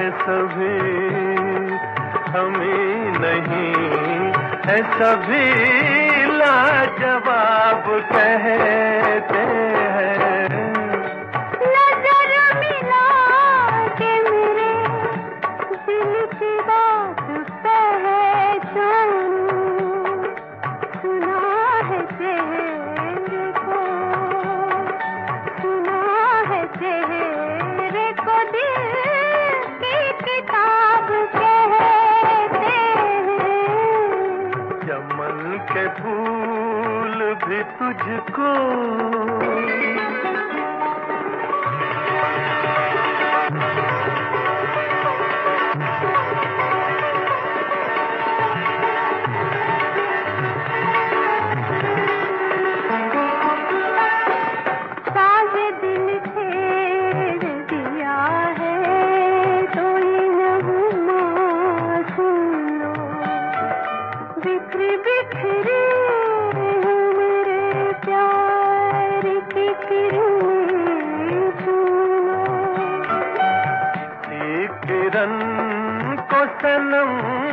सभी हमें नहीं है, सभी लाजवाब कहते हैं। नजर मिला के मेरे दिल की बात पहचानूं, सुना है चेहरे को, सुना है चेहरे को दिल की किताब कहते हैं। चमन के फूल भी तुझको बिखरी बिखरी मेरे प्यार की किरणें छूलो। एक किरण को सनम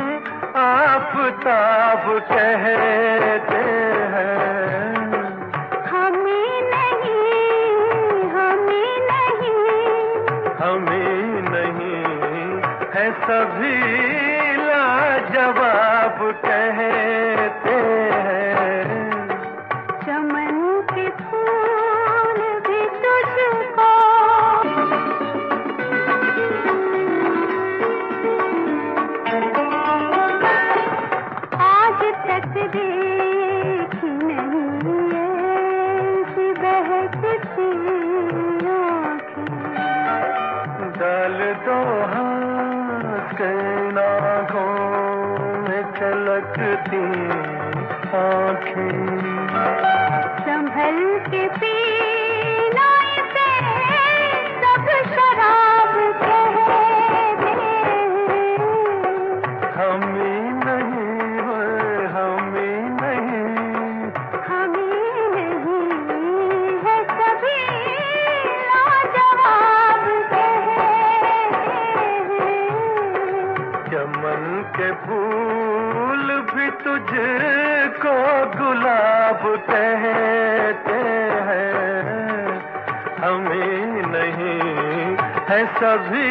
आफताब कहते हैं। हमें नहीं, हमें नहीं, हमें नहीं है, सभी लाजवाब कहते हैं। चमन के फूल भी तुझको आज तक देखी नहीं ऐसी बहकती आँखें। डाल दो हाथ के नाखों में छलकती आँखें। संभल के पीना इसे सब शराब कहते हैं। हमें नहीं है, हमें नहीं, हमें नहीं है, सभी लाजवाब कहते हैं। चमन के फूल भी तुझको गुलाब कहते हैं। हमें नहीं है, सभी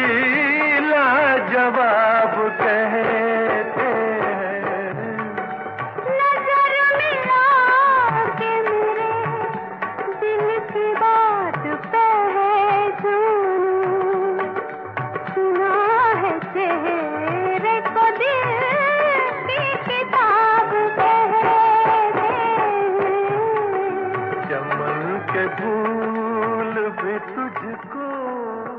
लाजवाब कहते हैं। नजर मिला के मेरे दिल की बात पहचानूं, सुना है चेहरे को दिल की किताब कहते हैं। चमन के फूल भी तुझको